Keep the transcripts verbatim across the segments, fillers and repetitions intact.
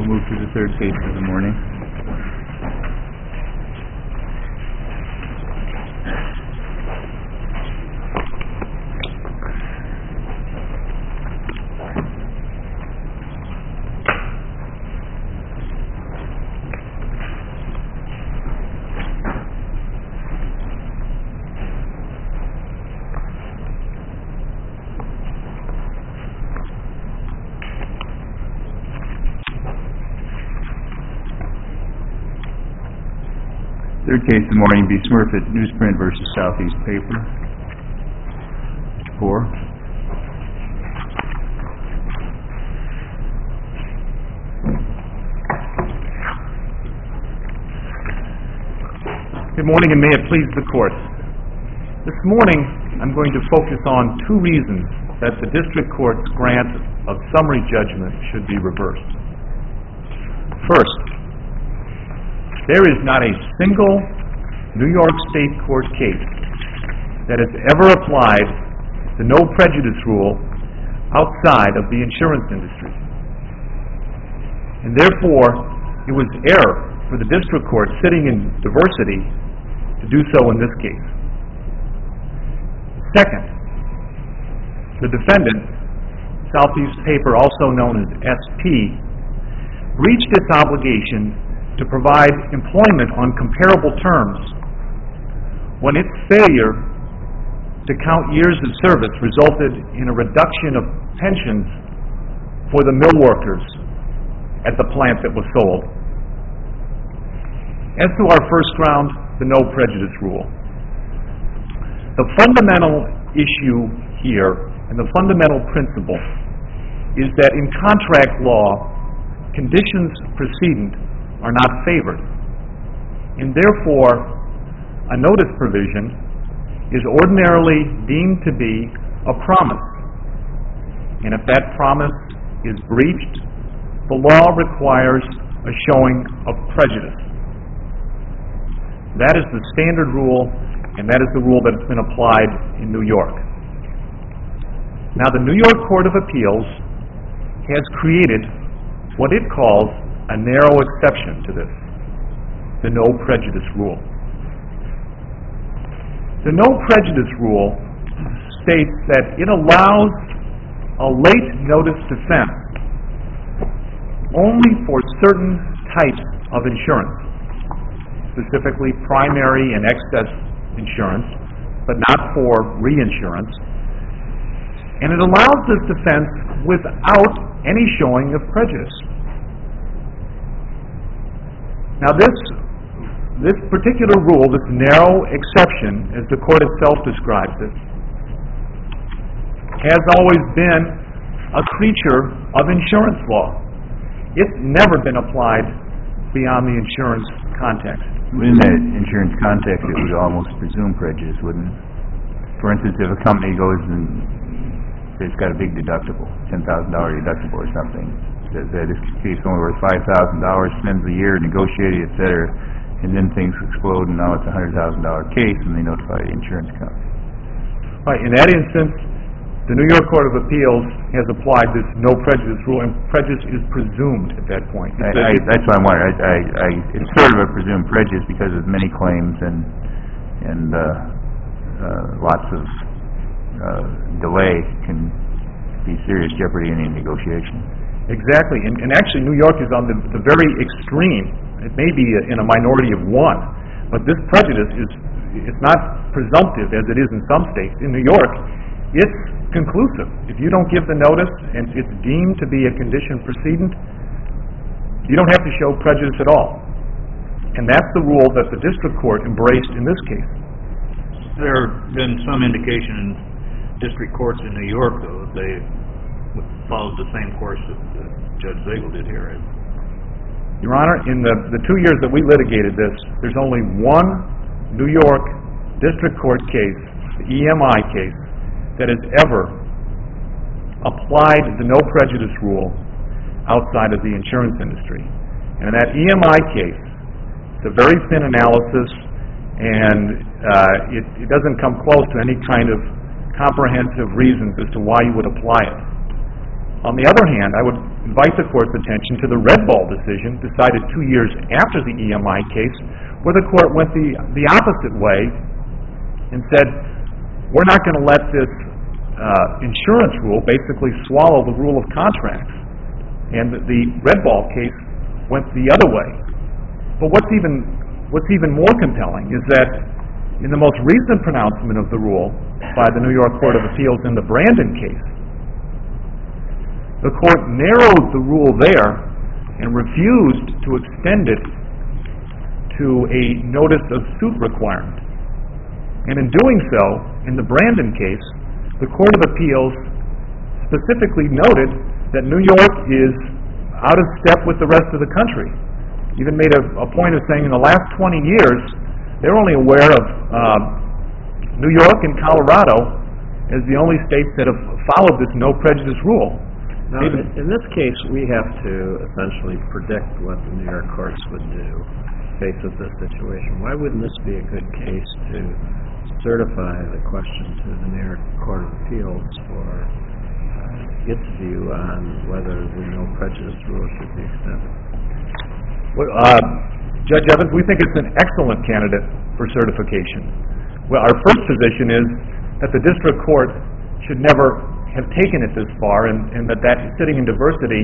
We'll move to the third case of the morning. Third case of the morning, be Smurfit Newsprint versus Southeast Paper. Four. Good morning, and may it please the Court. This morning, I'm going to focus on two reasons that the District Court's grant of summary judgment should be reversed. First, there is not a single New York State Court case that has ever applied the no prejudice rule outside of the insurance industry. And therefore, it was error for the District Court sitting in diversity to do so in this case. Second, the defendant, Southeast Paper, also known as S P, breached its obligation to provide employment on comparable terms when its failure to count years of service resulted in a reduction of pensions for the mill workers at the plant that was sold. As to our first ground, the no prejudice rule, the fundamental issue here and the fundamental principle is that in contract law, conditions precedent are not favored, and therefore a notice provision is ordinarily deemed to be a promise, and if that promise is breached, the law requires a showing of prejudice. That is the standard rule, and that is the rule that has been applied in New York. Now, the New York Court of Appeals has created what it calls a narrow exception to this, the no prejudice rule. The no prejudice rule states that it allows a late notice defense only for certain types of insurance, specifically primary and excess insurance, but not for reinsurance. And it allows this defense without any showing of prejudice. Now this, this particular rule, this narrow exception, as the Court itself describes it, has always been a creature of insurance law. It's never been applied beyond the insurance context. In that insurance context, it would almost presume prejudice, wouldn't it? For instance, if a company goes and it's got a big deductible, ten thousand dollars deductible or something, says that this case only worth five thousand dollars, spends a year negotiating, et cetera, and then things explode, and now it's a one hundred thousand dollars case, and they notify the insurance company. Right. In that instance, the New York Court of Appeals has applied this no prejudice rule, and prejudice is presumed at that point. I, I, that's what I'm wondering. I, I, I, it's sort of a presumed prejudice because of many claims and and uh, uh, lots of uh, delay can be serious jeopardy in any negotiation. Exactly, and, and actually New York is on the, the very extreme. It may be in a minority of one, but this prejudice is it's not presumptive as it is in some states. In New York, it's conclusive. If you don't give the notice and it's deemed to be a condition precedent, you don't have to show prejudice at all. And that's the rule that the district court embraced in this case. There have been some indication in district courts in New York, though, that they followed the same course that uh, Judge Zagel did here. Your Honor, in the, the two years that we litigated this, there's only one New York district court case, the E M I case, that has ever applied the no prejudice rule outside of the insurance industry. And in that E M I case, it's a very thin analysis, and uh, it, it doesn't come close to any kind of comprehensive reasons as to why you would apply it. On the other hand, I would invite the Court's attention to the Red Ball decision decided two years after the E M I case, where the Court went the, the opposite way and said, we're not going to let this uh, insurance rule basically swallow the rule of contracts. And the, the Red Ball case went the other way. But what's even, what's even more compelling is that in the most recent pronouncement of the rule by the New York Court of Appeals in the Brandon case, the Court narrowed the rule there and refused to extend it to a notice of suit requirement. And in doing so, in the Brandon case, the Court of Appeals specifically noted that New York is out of step with the rest of the country. Even made a, a point of saying in the last twenty years, they're only aware of uh, New York and Colorado as the only states that have followed this no prejudice rule. Now, in, in this case, we have to essentially predict what the New York courts would do faced with this situation. Why wouldn't this be a good case to certify the question to the New York Court of Appeals for uh, its view on whether the no prejudice rule should be extended? Well, uh, Judge Evans, we think it's an excellent candidate for certification. Well, our first position is that the district court should never have taken it this far, and, and that that sitting in diversity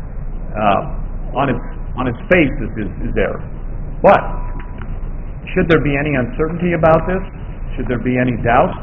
uh, on its on its face is, is, is error. But should there be any uncertainty about this? Should there be any doubt?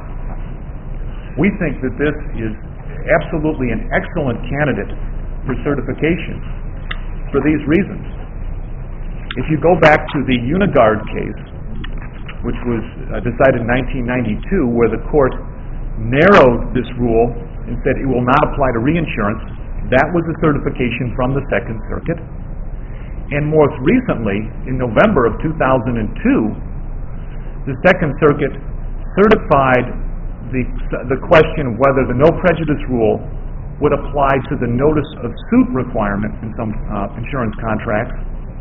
We think that this is absolutely an excellent candidate for certification for these reasons. If you go back to the Unigard case, which was uh, decided in nineteen ninety-two, where the court narrowed this rule and said it will not apply to reinsurance, that was a certification from the Second Circuit. And most recently, in November of two thousand two, the Second Circuit certified the, the question of whether the no prejudice rule would apply to the notice of suit requirement in some uh, insurance contracts.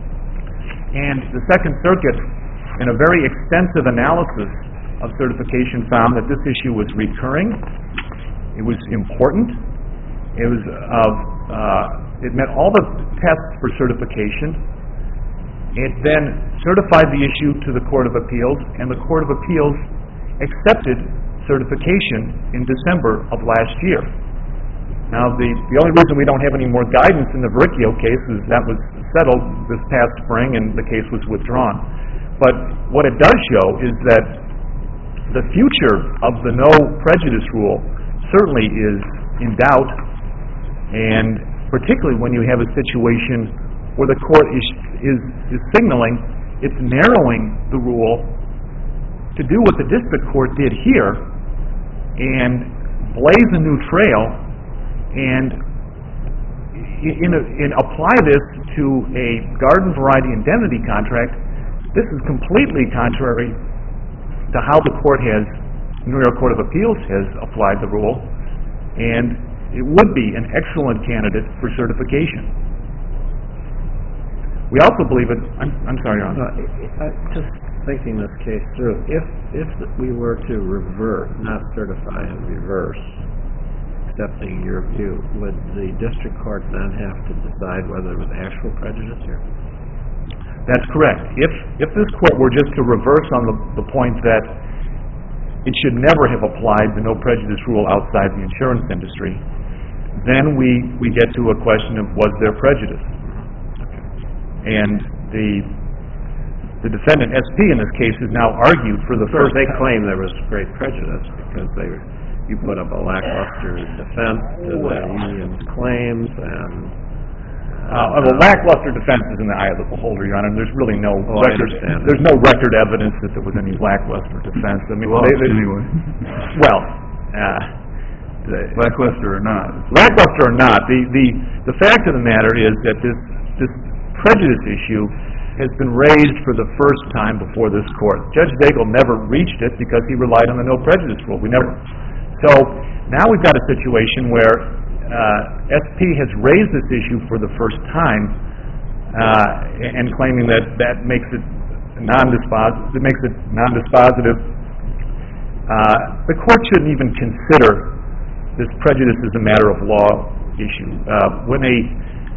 And the Second Circuit, in a very extensive analysis of certification, found that this issue was recurring, it was important, it was of, uh, it met all the tests for certification. It then certified the issue to the Court of Appeals, and the Court of Appeals accepted certification in December of last year. Now, the, the only reason we don't have any more guidance in the Verricchio case is that was settled this past spring and the case was withdrawn. But what it does show is that the future of the no prejudice rule certainly is in doubt, and particularly when you have a situation where the court is, is, is signaling it's narrowing the rule to do what the district court did here and blaze a new trail and in, a, in apply this to a garden variety indemnity contract. This is completely contrary to how the court has, New York Court of Appeals has applied the rule, and it would be an excellent candidate for certification. We also believe it, I'm, I'm sorry, Your Honor. Uh, just thinking this case through, if, if we were to revert, not certify and reverse, accepting your view, would the district court then have to decide whether there was actual prejudice here? That's correct. If if this court were just to reverse on the, the point that it should never have applied the no prejudice rule outside the insurance industry, then we, we get to a question of was there prejudice? Okay. And the the defendant, S P, in this case, has now argued for the first... They claim there was great prejudice because they you put up a lackluster defense to the union's claims, and Uh, well, lackluster defense is in the eye of the beholder, Your Honor. There's really no oh, record. There's no record evidence that there was any lackluster defense. I mean, well, they, they, anyway. Well, uh, the, lackluster or not. Lackluster or not, the, the the fact of the matter is that this this prejudice issue has been raised for the first time before this court. Judge Daigle never reached it because he relied on the no prejudice rule. We never. So now we've got a situation where Uh, S P has raised this issue for the first time uh, and claiming that that makes it non-dispositive. It makes it non-dispositive. Uh, the court shouldn't even consider this prejudice as a matter of law issue. Uh, when a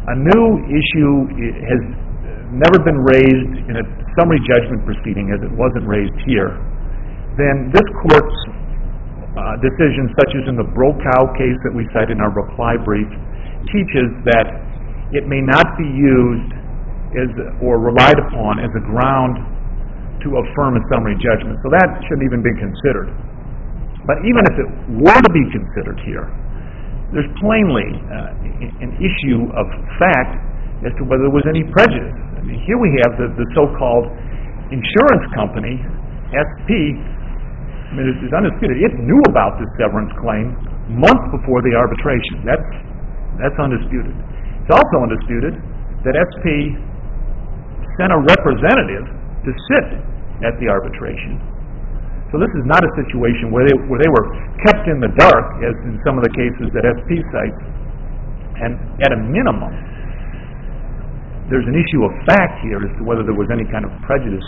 a new issue i- has never been raised in a summary judgment proceeding, as it wasn't raised here, then this court's uh, decision, such as in the Brokow case that we cite in our reply brief, teaches that it may not be used as or relied upon as a ground to affirm a summary judgment. So that shouldn't even be considered. But even if it were to be considered here, there's plainly uh, an issue of fact as to whether there was any prejudice. I mean, here we have the, the so-called insurance company, S P. I mean, it's, it's undisputed. It knew about this severance claim months before the arbitration. That's that's undisputed. It's also undisputed that S P sent a representative to sit at the arbitration. So this is not a situation where they where they were kept in the dark, as in some of the cases that S P cites. And at a minimum, there's an issue of fact here as to whether there was any kind of prejudice.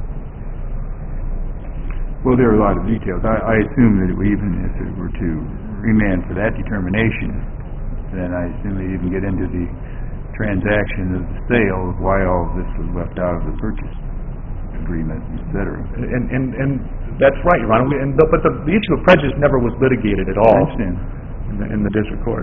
Well, there are a lot of details. I, I assume that we, even if it were to remand for that determination, then I assume they'd even get into the transaction of the sale, of why all of this was left out of the purchase agreement, et cetera. And, and, and that's right, Your Honor. And the, but the, the issue of prejudice never was litigated at all I understand. in the, in the district court.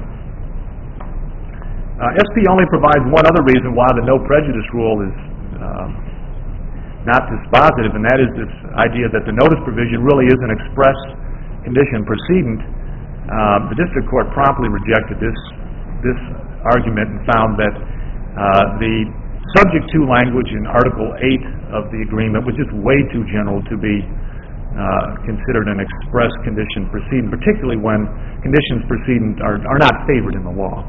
Uh, S P only provides one other reason why the no prejudice rule is uh, not dispositive, and that is this idea that the notice provision really is an express condition precedent. Uh, the district court promptly rejected this this argument and found that uh, the subject to language in Article eight of the agreement was just way too general to be uh, considered an express condition precedent, particularly when conditions precedent are, are not favored in the law.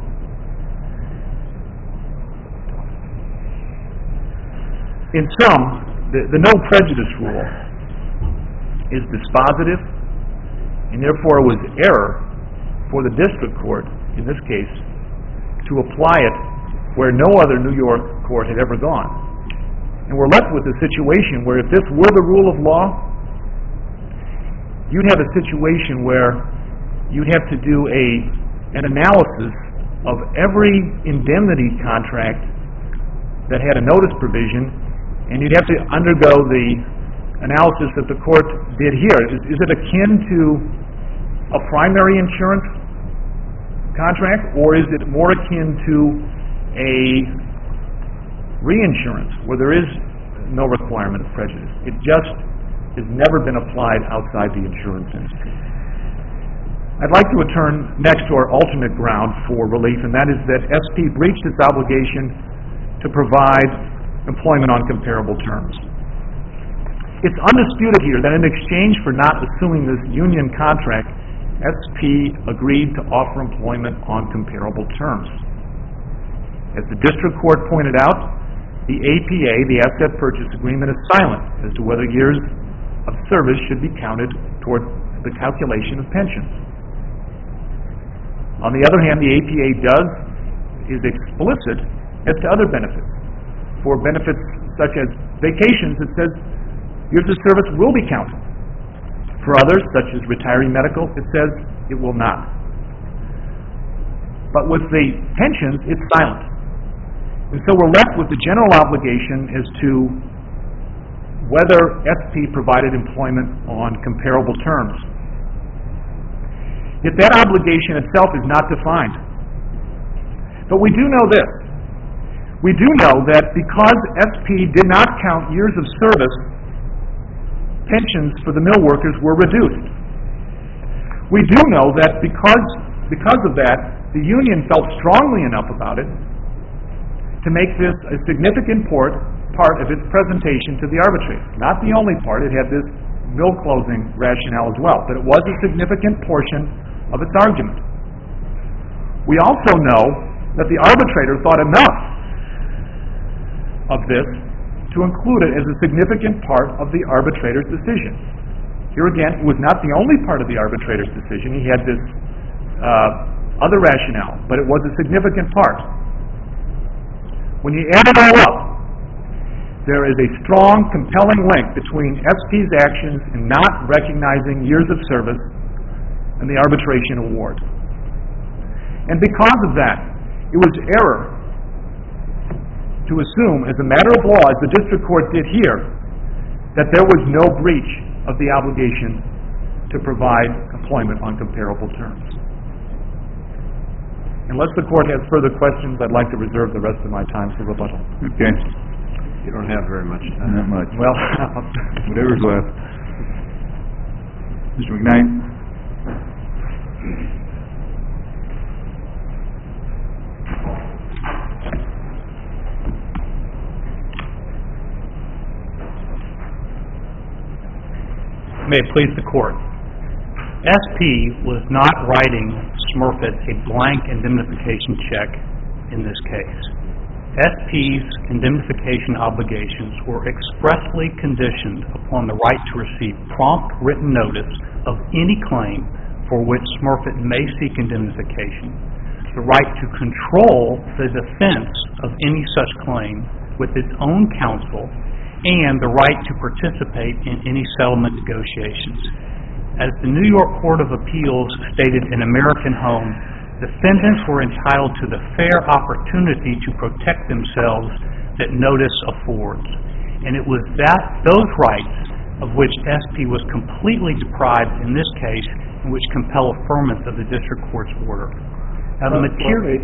In sum, the, the no prejudice rule is dispositive, and therefore it was error for the district court, in this case, to apply it where no other New York court had ever gone. And we're left with a situation where if this were the rule of law, you'd have a situation where you'd have to do a an analysis of every indemnity contract that had a notice provision, and you'd have to undergo the analysis that the court did here. Is, is it akin to a primary insurance contract, or is it more akin to a reinsurance where there is no requirement of prejudice? It just has never been applied outside the insurance industry. I'd like to return next to our alternate ground for relief, and that is that S P breached its obligation to provide employment on comparable terms. It's undisputed here that in exchange for not assuming this union contract, S P agreed to offer employment on comparable terms. As the district court pointed out, the A P A, the Asset Purchase Agreement, is silent as to whether years of service should be counted toward the calculation of pensions. On the other hand, the A P A does is explicit as to other benefits. For benefits such as vacations, it says years of service will be counted. For others, such as retiree medical, it says it will not. But with the pensions, it's silent. And so we're left with the general obligation as to whether S P provided employment on comparable terms. Yet that obligation itself is not defined. But we do know this. We do know that because S P did not count years of service, pensions for the mill workers were reduced. We do know that because, because of that, the union felt strongly enough about it to make this a significant part, part of its presentation to the arbitrator. Not the only part, it had this mill closing rationale as well, but it was a significant portion of its argument. We also know that the arbitrator thought enough of this to include it as a significant part of the arbitrator's decision. Here again, it was not the only part of the arbitrator's decision. He had this uh, other rationale, but it was a significant part. When you add it all up, there is a strong, compelling link between S P's actions in not recognizing years of service and the arbitration award. And because of that, it was error to assume, as a matter of law, as the district court did here, that there was no breach of the obligation to provide employment on comparable terms. Unless the court has further questions, I'd like to reserve the rest of my time for rebuttal. Okay, You don't have very much time. not much. Well, Whatever's left. Mister McKnight? May it please the court. S P was not writing Smurfit a blank indemnification check in this case. S P's indemnification obligations were expressly conditioned upon the right to receive prompt written notice of any claim for which Smurfit may seek indemnification, the right to control the defense of any such claim with its own counsel, and the right to participate in any settlement negotiations. As the New York Court of Appeals stated in American Home, defendants were entitled to the fair opportunity to protect themselves that notice affords. And it was that those rights of which S P was completely deprived in this case, and which compel affirmance of the district court's order. Now, the material...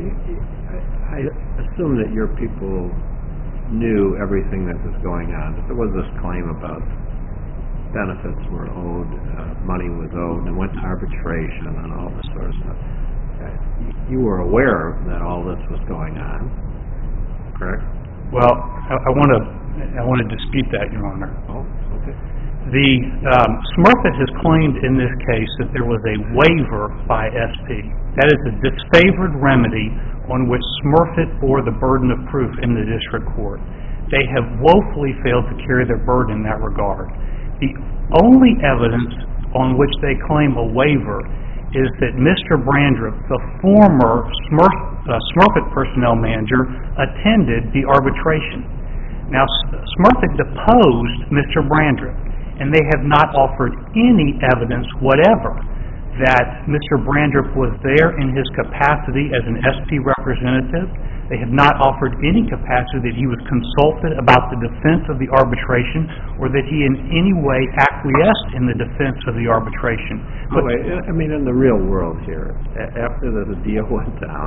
I assume that your people knew everything that was going on. There was this claim about benefits were owed, uh, money was owed, and it went to arbitration and all this sort of stuff. Uh, you were aware that all this was going on, correct? Well, I, I want to I want to dispute that, Your Honor. Oh, okay. The um, Smurfit has claimed in this case that there was a waiver by S P. That is a disfavored remedy on which Smurfit bore the burden of proof in the district court. They have woefully failed to carry their burden in that regard. The only evidence on which they claim a waiver is that Mister Brandreth, the former Smurf, uh, Smurfit personnel manager, attended the arbitration. Now, Smurfit deposed Mister Brandreth, and they have not offered any evidence whatever that Mister Brandreth was there in his capacity as an S P representative. They have not offered any capacity that he was consulted about the defense of the arbitration, or that he in any way acquiesced in the defense of the arbitration. But, wait, I mean, in the real world here, after the deal went down,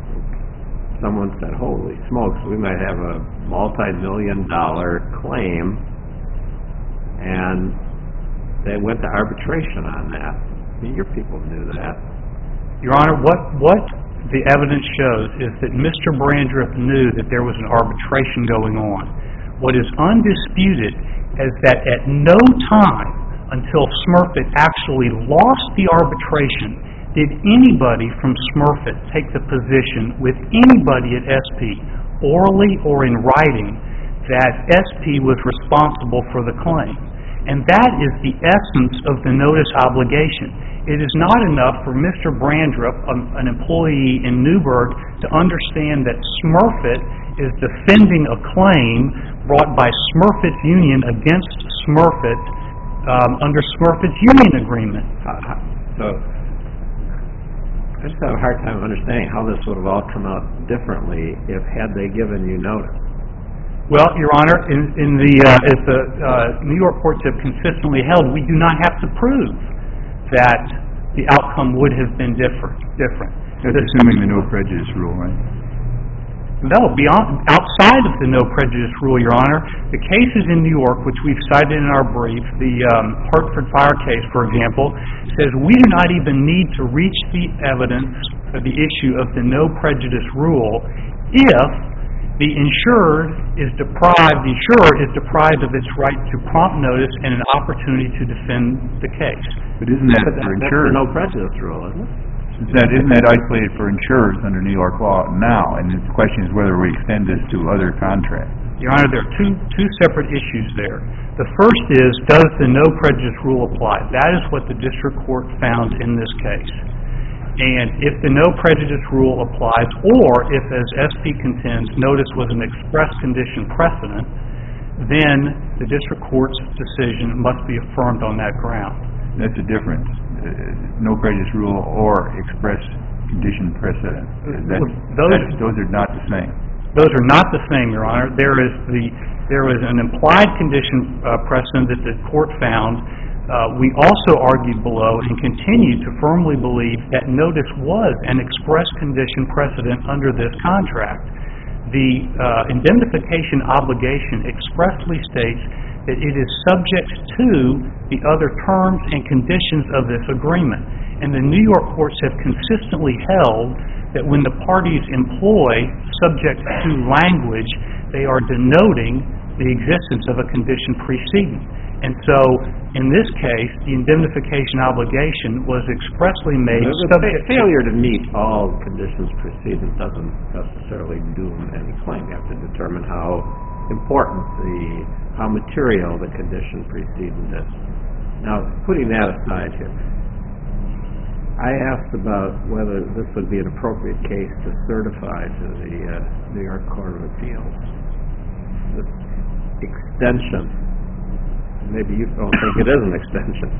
someone said, holy smokes, we might have a multi-million dollar claim, and they went to arbitration on that. I mean, your people knew that. Your Honor, what what the evidence shows is that Mister Brandreth knew that there was an arbitration going on. What is undisputed is that at no time until Smurfit actually lost the arbitration did anybody from Smurfit take the position with anybody at S P, orally or in writing, that S P was responsible for the claim. And that is the essence of the notice obligation. It is not enough for Mister Brandreth, an employee in Newburgh, to understand that Smurfit is defending a claim brought by Smurfit's union against Smurfit um, under Smurfit's union agreement. Uh, so, I just have a hard time understanding how this would have all come out differently if had they given you notice. Well, Your Honor, in, in the uh, as the uh, New York courts have consistently held, we do not have to prove that the outcome would have been different. Different. That's assuming the no prejudice rule, right? No, beyond outside of the no prejudice rule, Your Honor, the cases in New York, which we've cited in our brief, the um, Hartford Fire case, for example, says we do not even need to reach the evidence of the issue of the no prejudice rule if the insured is deprived, the insurer is deprived of its right to prompt notice and an opportunity to defend the case. But isn't that But for that, that's insurers? the no prejudice rule, isn't it? Isn't that, isn't that isolated for insurers under New York law now? And the question is whether we extend this to other contracts. Your Honor, there are two two separate issues there. The first is, does the no prejudice rule apply? That is what the district court found in this case. And if the no prejudice rule applies, or if, as S P contends, notice was an express condition precedent, then the district court's decision must be affirmed on that ground. That's a difference. Uh, no prejudice rule or express condition precedent. That's, those, that's, those are not the same. Those are not the same, Your Honor. There is the there was an implied condition uh, precedent that the court found. Uh, we also argued below and continue to firmly believe that notice was an express condition precedent under this contract. The uh, indemnification obligation expressly states that it is subject to the other terms and conditions of this agreement. And the New York courts have consistently held that when the parties employ subject to language, they are denoting the existence of a condition preceding. And so, in this case, the indemnification obligation was expressly made The subject fa- failure to meet all conditions precedent doesn't necessarily doom any claim. You have to determine how important the, how material the condition precedent is. Now, putting that aside here, I asked about whether this would be an appropriate case to certify to the uh, New York Court of Appeals. This extension, maybe you don't think it is an extension,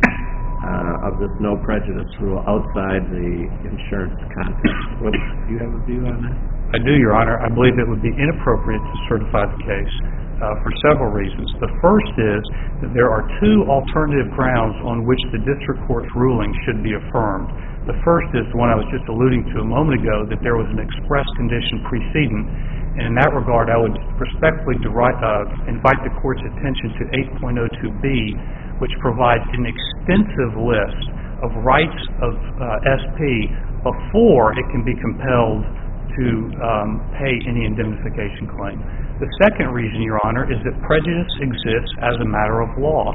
uh, of this no prejudice rule outside the insurance context. What, do you have a view on that? I do, Your Honor. I believe it would be inappropriate to certify the case uh, for several reasons. The first is that there are two alternative grounds on which the district court's ruling should be affirmed. The first is the one I was just alluding to a moment ago, that there was an express condition precedent. And in that regard, I would respectfully deri- uh, invite the court's attention to eight point oh two B, which provides an extensive list of rights of uh, S P before it can be compelled to um, pay any indemnification claim. The second reason, Your Honor, is that prejudice exists as a matter of law.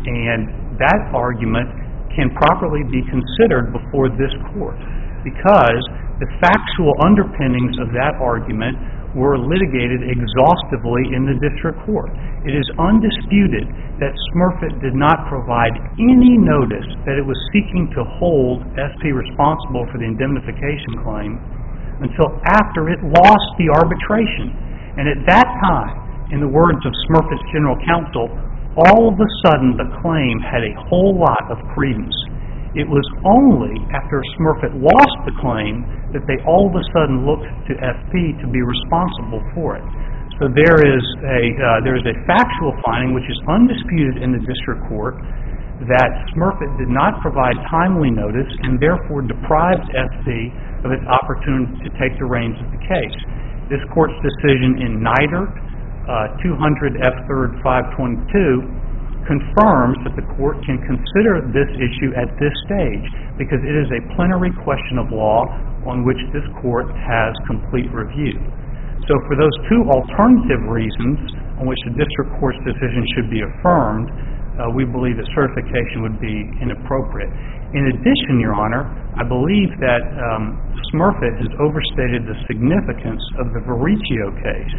And that argument can properly be considered before this court, because the factual underpinnings of that argument were litigated exhaustively in the district court. It is undisputed that Smurfit did not provide any notice that it was seeking to hold S P responsible for the indemnification claim until after it lost the arbitration. And at that time, in the words of Smurfit's general counsel, all of a sudden the claim had a whole lot of credence. It was only after Smurfit lost the claim that they all of a sudden looked to S P to be responsible for it. So there is a uh, there is a factual finding, which is undisputed in the district court, that Smurfit did not provide timely notice and therefore deprived S P of its opportunity to take the reins of the case. This court's decision in Neidert, uh, two hundred F third five twenty-two, confirms that the court can consider this issue at this stage because it is a plenary question of law on which this court has complete review. So for those two alternative reasons on which the district court's decision should be affirmed, uh, we believe that certification would be inappropriate. In addition, Your Honor, I believe that um, Smurfit has overstated the significance of the Vericchio case.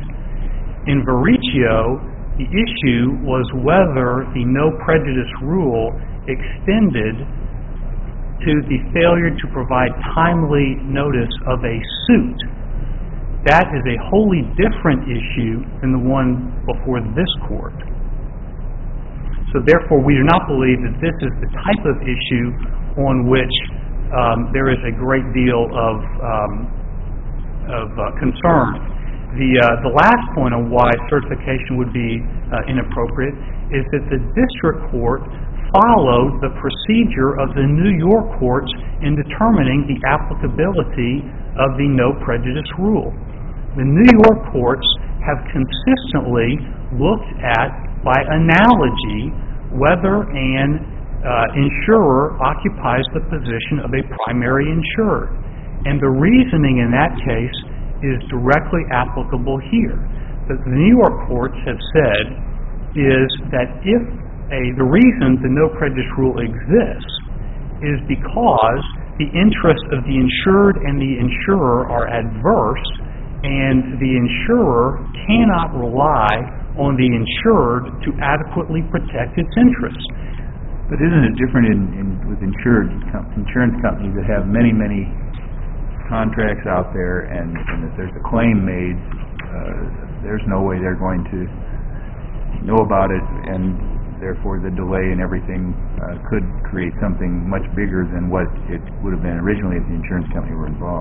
In Vericchio, the issue was whether the no prejudice rule extended to the failure to provide timely notice of a suit. That is a wholly different issue than the one before this court. So therefore, we do not believe that this is the type of issue on which um, there is a great deal of, um, of uh, concern. The, uh, the last point on why certification would be uh, inappropriate is that the district court followed the procedure of the New York courts in determining the applicability of the no prejudice rule. The New York courts have consistently looked at, by analogy, whether an uh, insurer occupies the position of a primary insured. And the reasoning in that case is directly applicable here. That the New York courts have said is that if a, the reason the no prejudice rule exists is because the interests of the insured and the insurer are adverse, and the insurer cannot rely on the insured to adequately protect its interests. But isn't it different in, in with insured com- insurance companies that have many, many contracts out there, and, and if there's a claim made, uh, there's no way they're going to know about it, and therefore the delay and everything uh, could create something much bigger than what it would have been originally if the insurance company were involved.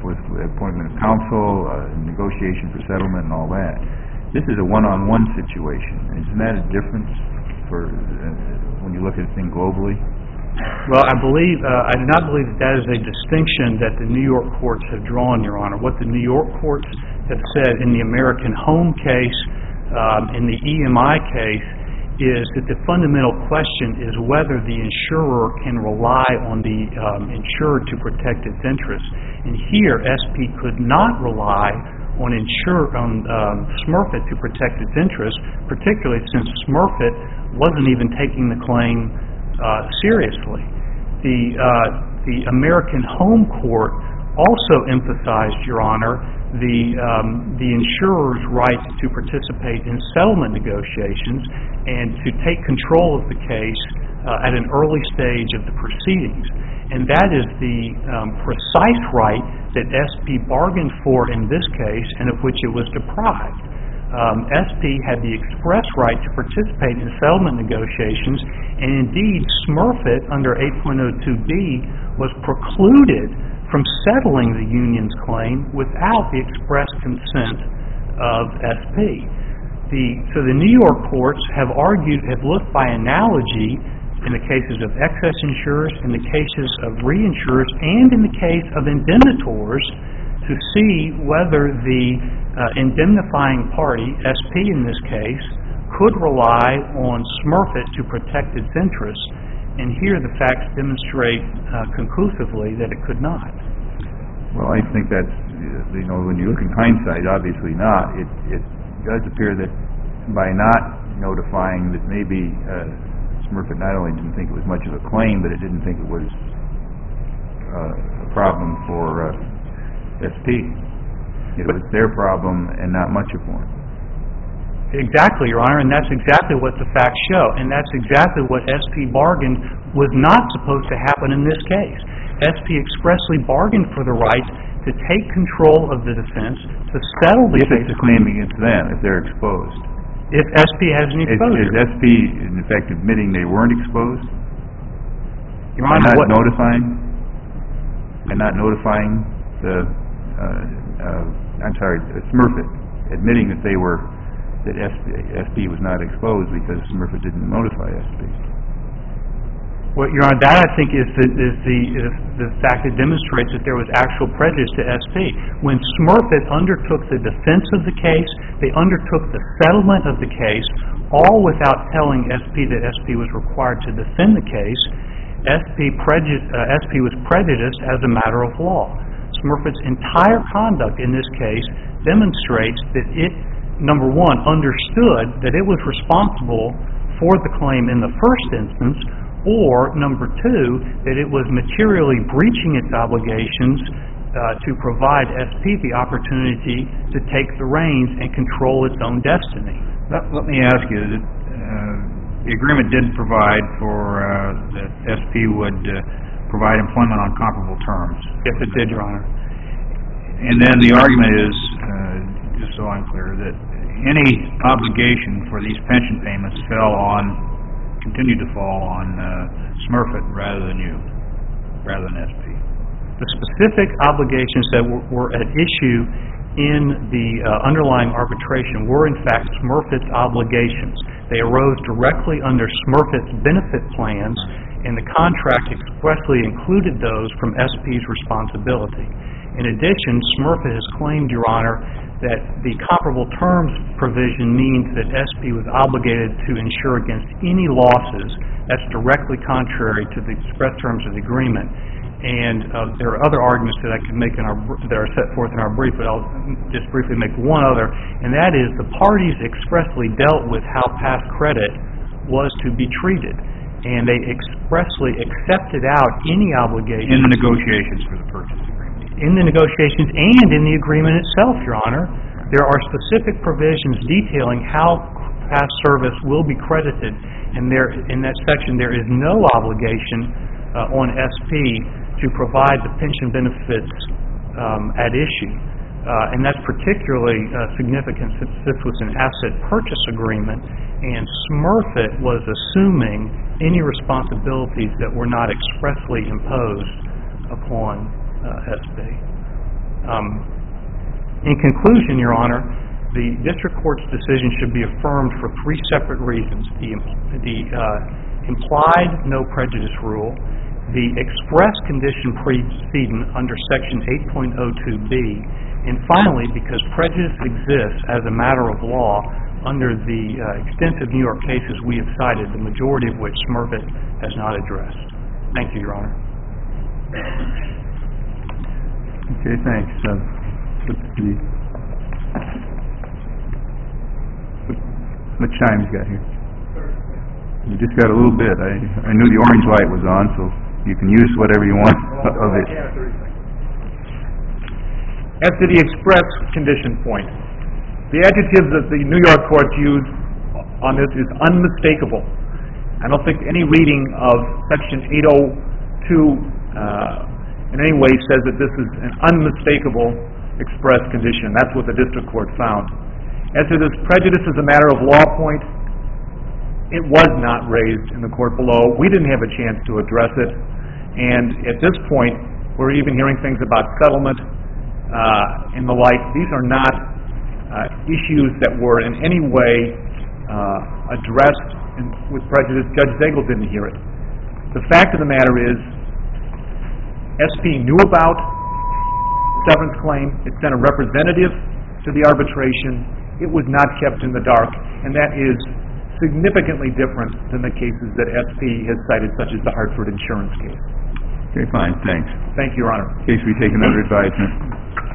with appointment of counsel, uh, negotiation for settlement, and all that. This is a one-on-one situation. Isn't that a difference for uh, when you look at the thing globally? Well, I believe, uh, I do not believe that that is a distinction that the New York courts have drawn, Your Honor. What the New York courts have said in the American Home case, um, in the E M I case, is that the fundamental question is whether the insurer can rely on the um, insured to protect its interests. And here, S P could not rely on insure on um, Smurfit to protect its interests, particularly since Smurfit wasn't even taking the claim uh, seriously. The uh, the American Home Court also emphasized, Your Honor, the um, the insurer's right to participate in settlement negotiations and to take control of the case uh, at an early stage of the proceedings. And that is the um, precise right that S P bargained for in this case and of which it was deprived. Um, S P had the express right to participate in settlement negotiations, and indeed Smurfit under eight point oh two B was precluded from settling the union's claim without the express consent of S P. The, so the New York courts have argued, have looked by analogy in the cases of excess insurers, in the cases of reinsurers, and in the case of indemnitors to see whether the uh, indemnifying party, S P in this case, could rely on Smurfit to protect its interests. And here the facts demonstrate uh, conclusively that it could not. Well, I think that's, uh, you know, when you look in hindsight, obviously not. It, it does appear that by not notifying that maybe uh, Smurfit not only didn't think it was much of a claim, but it didn't think it was uh, a problem for uh, S P. It was their problem and not much of one. Exactly, Your Honor, and that's exactly what the facts show, and that's exactly what S P bargained was not supposed to happen in this case. S P expressly bargained for the right to take control of the defense, to settle the case. If it's a claim against them, if they're exposed. If S P has an exposure. Is, is S P, in effect, admitting they weren't exposed? Your Honor, not what... notifying? And not notifying the, uh, uh, I'm sorry, Smurfit, admitting that they were, that S P, S P was not exposed because Smurfit didn't notify S P. Well, Your Honor, that I think is the, is the, is the fact that demonstrates that there was actual prejudice to S P. When Smurfit undertook the defense of the case, they undertook the settlement of the case, all without telling S P that S P was required to defend the case. S P, preju- uh, S P was prejudiced as a matter of law. Smurfit's entire conduct in this case demonstrates that it, number one, understood that it was responsible for the claim in the first instance, or, number two, that it was materially breaching its obligations uh, to provide S P the opportunity to take the reins and control its own destiny. Let, let me ask you, that, uh, the agreement did provide for uh, that S P would uh, provide employment on comparable terms. Yes, it did, Your Honor. And then the argument is, uh, just so I'm clear, that any obligation for these pension payments fell on continue to fall on uh, Smurfit rather than you, rather than S P. The specific obligations that were, were at issue in the uh, underlying arbitration were in fact Smurfit's obligations. They arose directly under Smurfit's benefit plans, and the contract expressly included those from S P's responsibility. In addition, Smurfit has claimed, Your Honor, that the comparable terms provision means that S P was obligated to insure against any losses. That's directly contrary to the express terms of the agreement. And uh, there are other arguments that I can make in our that are set forth in our brief, but I'll just briefly make one other, and that is the parties expressly dealt with how past credit was to be treated, and they expressly accepted out any obligation in the negotiations for the purchase agreement. In the negotiations and in the agreement itself, Your Honor, there are specific provisions detailing how past service will be credited, and there in that section there is no obligation uh, on S P to provide the pension benefits um, at issue. Uh, and that's particularly uh, significant since this was an asset purchase agreement, and Smurfit was assuming any responsibilities that were not expressly imposed upon uh, S P. Um, in conclusion, Your Honor, the district court's decision should be affirmed for three separate reasons. The, im- the uh, implied no prejudice rule, the express condition precedent under Section eight point oh two B, and finally, because prejudice exists as a matter of law under the uh, extensive New York cases we have cited, the majority of which Smurfit has not addressed. Thank you, Your Honor. Okay, thanks. Uh, what's the, what, what time you got here? You just got a little bit. I, I knew the orange light was on, so you can use whatever you want of it. As to the express condition point, the adjective that the New York courts use on this is unmistakable. I don't think any reading of Section eight oh two uh, in any way says that this is an unmistakable express condition. That's what the district court found. As to this prejudice as a matter of law point, it was not raised in the court below. We didn't have a chance to address it. And at this point, we're even hearing things about settlement uh, and the like. These are not uh, issues that were in any way uh, addressed in, with prejudice. Judge Zagel didn't hear it. The fact of the matter is, S P knew about the severance claim. It sent a representative to the arbitration. It was not kept in the dark, and that is significantly different than the cases that S P has cited, such as the Hartford insurance case. Okay, fine, thanks. Thank you, Your Honor. Case we take another advisement.